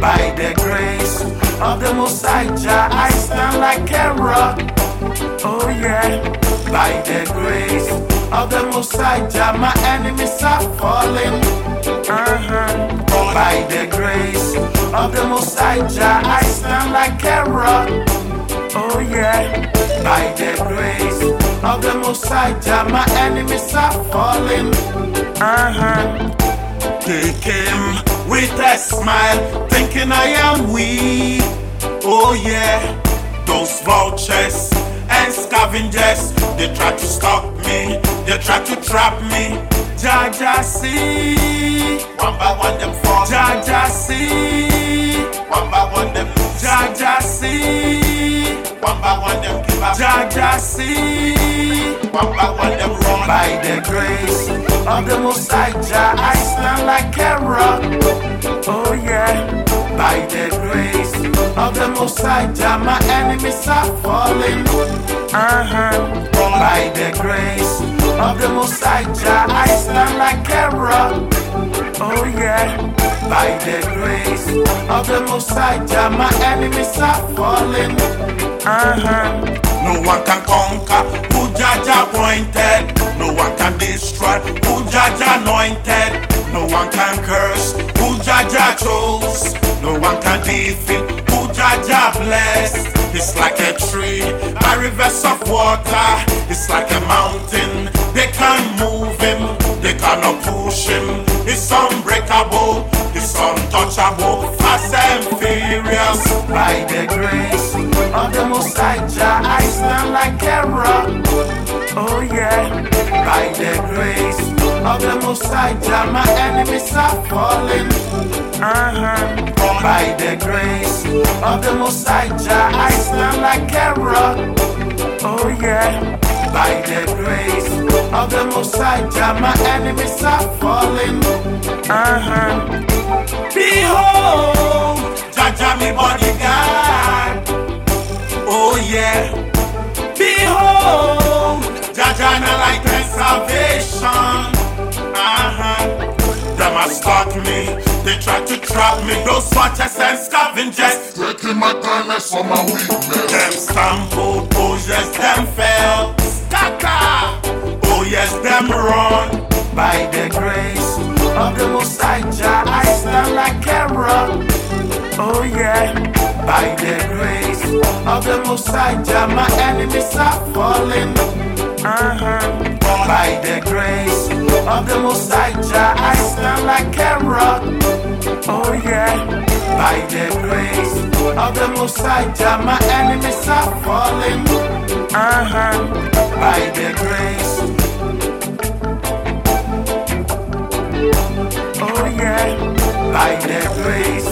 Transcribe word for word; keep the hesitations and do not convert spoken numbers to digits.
By the grace of the Most High Jah, I stand like a rock. Oh yeah. By the grace of the Most High Jah, my enemies are falling. Uh-huh. By the grace of the Most High Jah, I stand like a rock. Oh yeah. By the grace of the Most High Jah, my enemies are falling. Uh-huh. They came with a smile, thinking I am weak. Oh yeah. Those vultures and scavengers, they try to stop me, they try to trap me. Jah Jah see, one by one them fall. Jah Jah see, one by one them lose. Jah Jah see, one by one them give up. Jah Jah see, one by one them run. By the grace of the Most High Jah, I stand like a rock. Oh yeah. By the grace of the Most High Jah, my enemies are falling. Uh-huh. By the grace of the Most High Jah, I stand like a rock. Oh yeah. By the grace of the Most High Jah, my enemies are falling. Uh-huh. No one can conquer who Jah Jah appointed. No one can destroy who Jah Jah anointed. No one can curse who Jah Jah chose. No one can defeat who Jah Jah blessed. It's like a tree by rivers of water. It's like a mountain. They can't move him. They cannot push him. It's unbreakable. It's untouchable. Fast and furious. By the grace of the Most High Jah, I stand like a rock. Oh yeah. By the grace of the Most High Jah, my enemies are falling. Uh-huh. By the grace of the Most High Jah, I stand like a rock. Oh yeah. By the grace of the Most High Jah, my enemies are falling. Uh-huh. Behold, Jah Jah me bodyguard. Oh yeah. Behold, Jah Jah na like my salvation. Uh-huh. Them a stalk me, they try to trap me. Those watchers and scavengers, taking my kindness for my weakness. them stumbled, oh yes, them fell. Scatter, oh yes, them run. By the grace of the Most High Jah, I stand like a rock. Oh yeah. By the grace of the Most High Jah, my enemies are falling. Uh-huh. By the grace of the Most High Jah, I stand like a rock. Oh yeah. By the grace of the Most High Jah, my enemies are falling. Uh-huh. By the grace. Oh yeah. By the grace